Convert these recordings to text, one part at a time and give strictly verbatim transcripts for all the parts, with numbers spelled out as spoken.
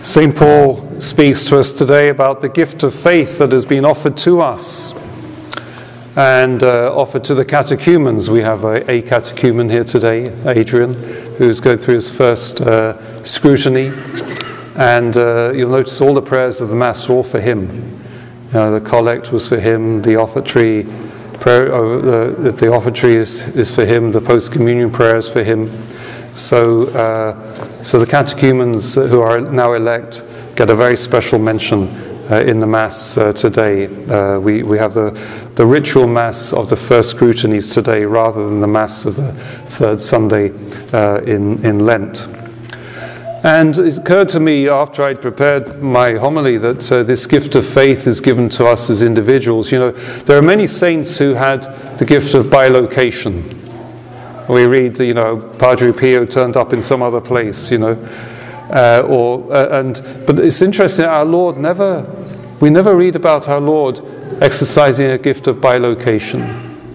Saint Paul speaks to us today about the gift of faith that has been offered to us and uh, offered to the catechumens. We have a, a catechumen here today, Adrian, who's going through his first uh, scrutiny. And uh, you'll notice all the prayers of the Mass are all for him. You know, the collect was for him, the offertory, prayer, oh, the, the offertory is, is for him, the post-communion prayer is for him. So, uh, so the catechumens who are now elect get a very special mention uh, in the Mass uh, today. Uh, we, we have the, the ritual Mass of the first scrutinies today rather than the Mass of the third Sunday uh, in, in Lent. And it occurred to me after I'd prepared my homily that uh, this gift of faith is given to us as individuals. You know, there are many saints who had the gift of bilocation. We read, you know, Padre Pio turned up in some other place, you know, uh, or uh, and but it's interesting. Our Lord never, we never read about our Lord exercising a gift of bilocation.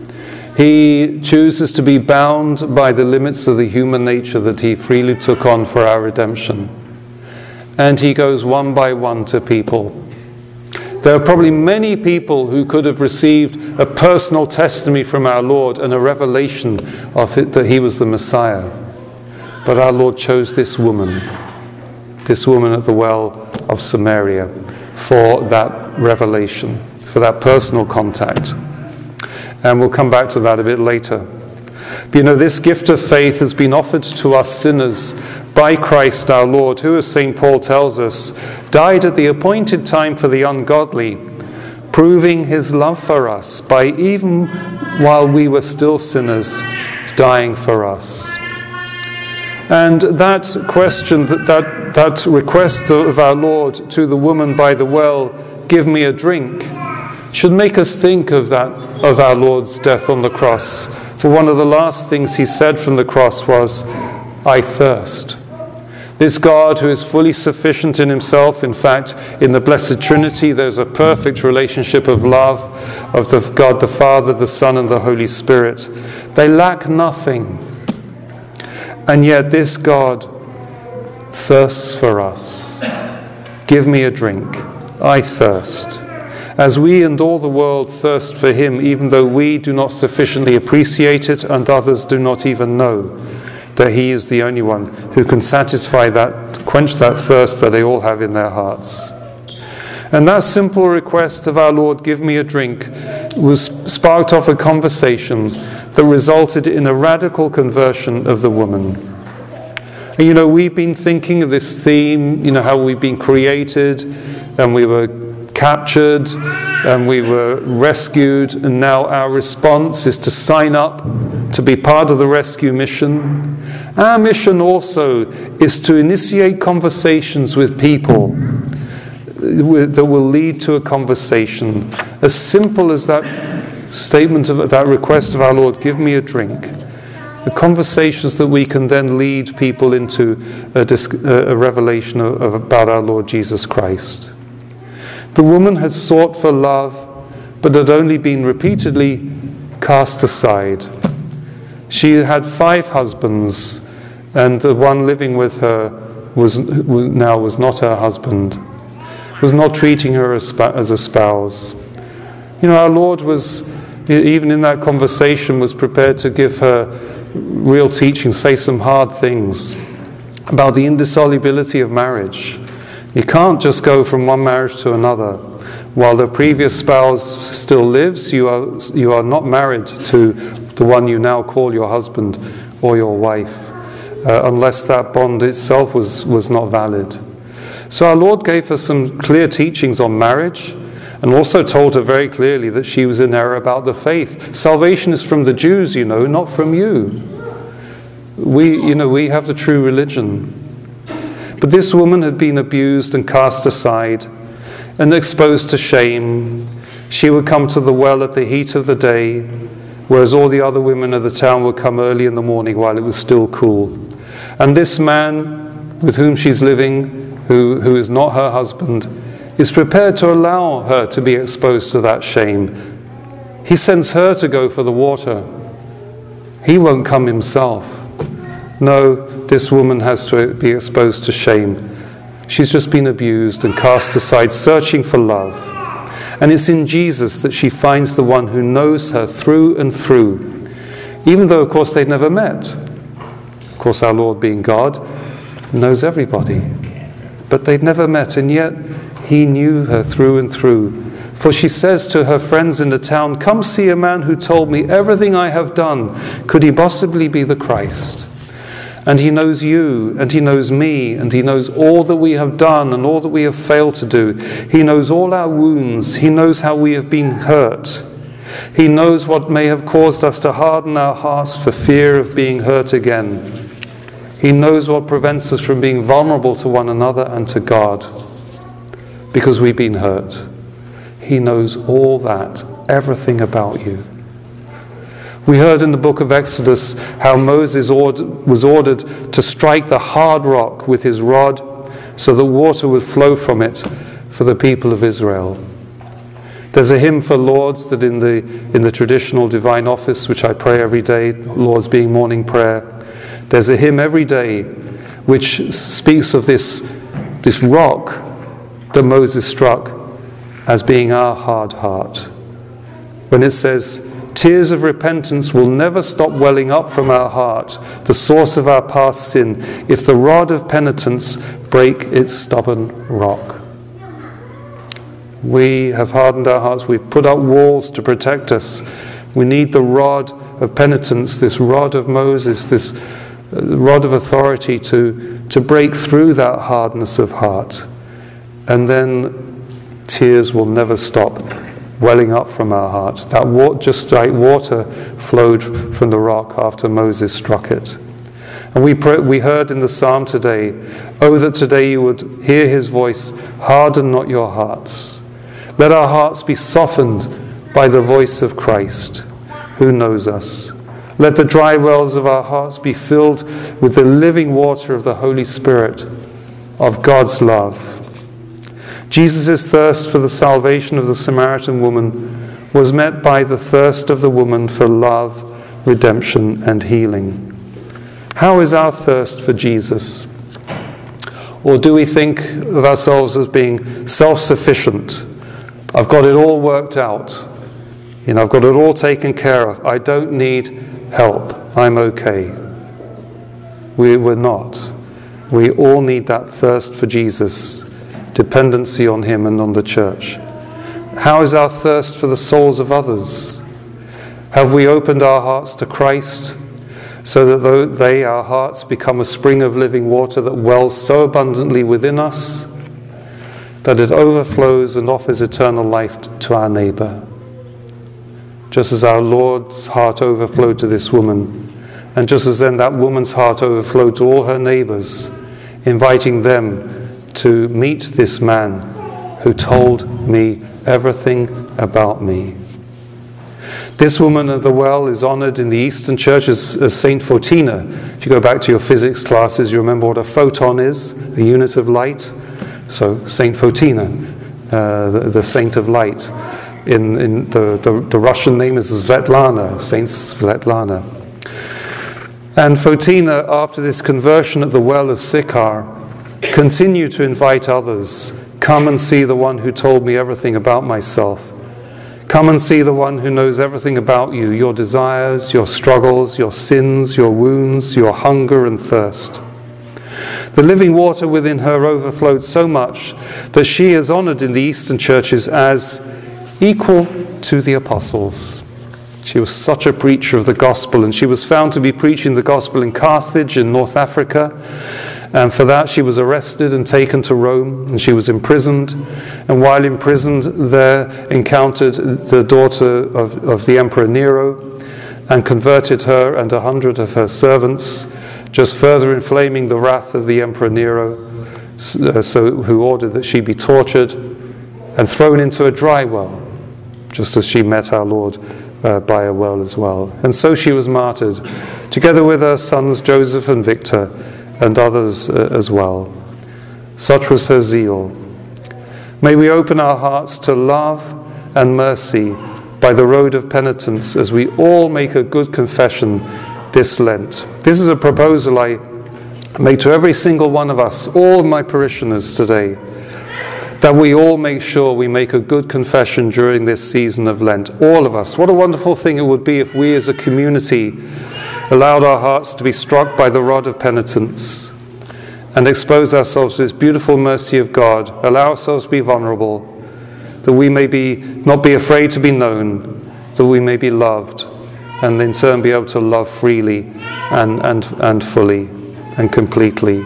He chooses to be bound by the limits of the human nature that he freely took on for our redemption, and he goes one by one to people. There are probably many people who could have received a personal testimony from our Lord and a revelation of it that he was the Messiah. But our Lord chose this woman, this woman at the well of Samaria, for that revelation, for that personal contact. And we'll come back to that a bit later. But you know, this gift of faith has been offered to us sinners by Christ our Lord, who, as Saint Paul tells us, died at the appointed time for the ungodly, proving his love for us by, even while we were still sinners, dying for us. And that question, that, that, that request of our Lord to the woman by the well, give me a drink, should make us think of that, of our Lord's death on the cross. For one of the last things he said from the cross was, I thirst. This God who is fully sufficient in himself, in fact, in the Blessed Trinity, there's a perfect relationship of love of the God the Father, the Son, and the Holy Spirit. They lack nothing. And yet this God thirsts for us. Give me a drink. I thirst. As we and all the world thirst for him, even though we do not sufficiently appreciate it and others do not even know that he is the only one who can satisfy that, quench that thirst that they all have in their hearts. And that simple request of our Lord, give me a drink, was sparked off a conversation that resulted in a radical conversion of the woman. And you know, we've been thinking of this theme, you know, how we've been created and we were captured and we were rescued, and now our response is to sign up to be part of the rescue mission. Our mission also is to initiate conversations with people that will lead to a conversation as simple as that statement of that request of our Lord, give me a drink. The conversations that we can then lead people into a, a revelation of, of, about our Lord Jesus Christ. The woman had sought for love, but had only been repeatedly cast aside. She had five husbands, and the one living with her was now was not her husband, was not treating her as, as a spouse. You know, our Lord was, even in that conversation, was prepared to give her real teaching, say some hard things about the indissolubility of marriage. You can't just go from one marriage to another. While the previous spouse still lives, you are, you are not married to the one you now call your husband or your wife, uh, unless that bond itself was, was not valid. So our Lord gave her some clear teachings on marriage, and also told her very clearly that she was in error about the faith. Salvation is from the Jews, you know, not from you. We, you know, we have the true religion. But this woman had been abused and cast aside and exposed to shame. She would come to the well at the heat of the day, whereas all the other women of the town would come early in the morning while it was still cool. And this man with whom she's living, who, who is not her husband, is prepared to allow her to be exposed to that shame. He sends her to go for the water. He won't come himself. No, this woman has to be exposed to shame. She's just been abused and cast aside, searching for love. And it's in Jesus that she finds the one who knows her through and through, even though, of course, they'd never met. Of course, our Lord, being God, knows everybody. But they'd never met, and yet he knew her through and through. For she says to her friends in the town, "Come see a man who told me everything I have done. Could he possibly be the Christ?" And he knows you, and he knows me, and he knows all that we have done and all that we have failed to do. He knows all our wounds. He knows how we have been hurt. He knows what may have caused us to harden our hearts for fear of being hurt again. He knows what prevents us from being vulnerable to one another and to God, because we've been hurt. He knows all that, everything about you. We heard in the book of Exodus how Moses was ordered to strike the hard rock with his rod so that water would flow from it for the people of Israel. There's a hymn for Lord's that in the, in the traditional divine office, which I pray every day, Lord's being morning prayer, there's a hymn every day which speaks of this, this rock that Moses struck as being our hard heart. When it says, "Tears of repentance will never stop welling up from our heart, the source of our past sin, if the rod of penitence break its stubborn rock." We have hardened our hearts. We've put up walls to protect us. We need the rod of penitence, this rod of Moses, this rod of authority to, to break through that hardness of heart. And then tears will never stop welling up from our heart. That wa- just like water flowed from the rock after Moses struck it. And we pray, we heard in the psalm today, "Oh, that today you would hear his voice, harden not your hearts." Let our hearts be softened by the voice of Christ, who knows us. Let the dry wells of our hearts be filled with the living water of the Holy Spirit, of God's love. Jesus' thirst for the salvation of the Samaritan woman was met by the thirst of the woman for love, redemption, and healing. How is our thirst for Jesus? Or do we think of ourselves as being self-sufficient? I've got it all worked out. You know, I've got it all taken care of. I don't need help. I'm okay. We, we're not. We all need that thirst for Jesus, dependency on him and on the church. How is our thirst for the souls of others? Have we opened our hearts to Christ so that though they, our hearts, become a spring of living water that wells so abundantly within us that it overflows and offers eternal life to our neighbor? Just as our Lord's heart overflowed to this woman, and just as then that woman's heart overflowed to all her neighbors, inviting them to meet this man who told me everything about me. This woman at the well is honored in the Eastern Church as, as Saint Photina. If you go back to your physics classes, you remember what a photon is, a unit of light. So Saint Photina, uh, the, the saint of light. In, in the, the, the Russian name is Svetlana, Saint Svetlana. And Photina, after this conversion at the well of Sychar, continued to invite others. Come and see the one who told me everything about myself. Come and see the one who knows everything about you, your desires, your struggles, your sins, your wounds, your hunger and thirst. The living water within her overflowed so much that she is honored in the Eastern churches as equal to the apostles. She was such a preacher of the gospel, and she was found to be preaching the gospel in Carthage in North Africa. And for that she was arrested and taken to Rome, and she was imprisoned. And while imprisoned there, encountered the daughter of, of the Emperor Nero and converted her and a hundred of her servants, just further inflaming the wrath of the Emperor Nero, so who ordered that she be tortured and thrown into a dry well, just as she met our Lord uh, by a well as well. And so she was martyred, together with her sons Joseph and Victor, and others uh, as well. Such was her zeal. May we open our hearts to love and mercy by the road of penitence as we all make a good confession this Lent. This is a proposal I, May to every single one of us, all my parishioners today, that we all make sure we make a good confession during this season of Lent. All of us. What a wonderful thing it would be if we as a community allowed our hearts to be struck by the rod of penitence and expose ourselves to this beautiful mercy of God, allow ourselves to be vulnerable, that we may be not be afraid to be known, that we may be loved, and in turn be able to love freely and, and, and fully and completely.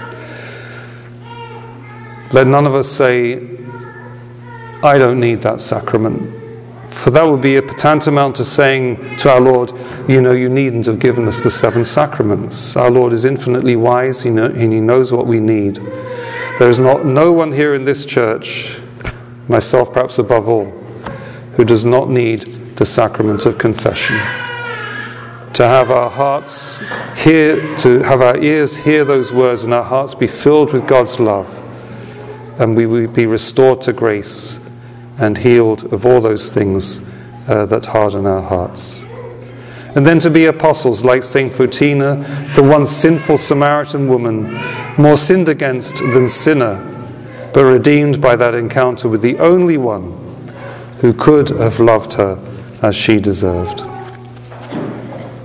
Let none of us say, I don't need that sacrament. For that would be a tantamount to saying to our Lord, you know, you needn't have given us the seven sacraments. Our Lord is infinitely wise, he know, and He knows what we need. There is not, no one here in this church, myself perhaps above all, who does not need the sacrament of confession. To have our hearts hear, to have our ears hear those words and our hearts be filled with God's love, and we will be restored to grace and healed of all those things uh, that harden our hearts. And then to be apostles like Saint Fotina, the once sinful Samaritan woman, more sinned against than sinner, but redeemed by that encounter with the only one who could have loved her as she deserved.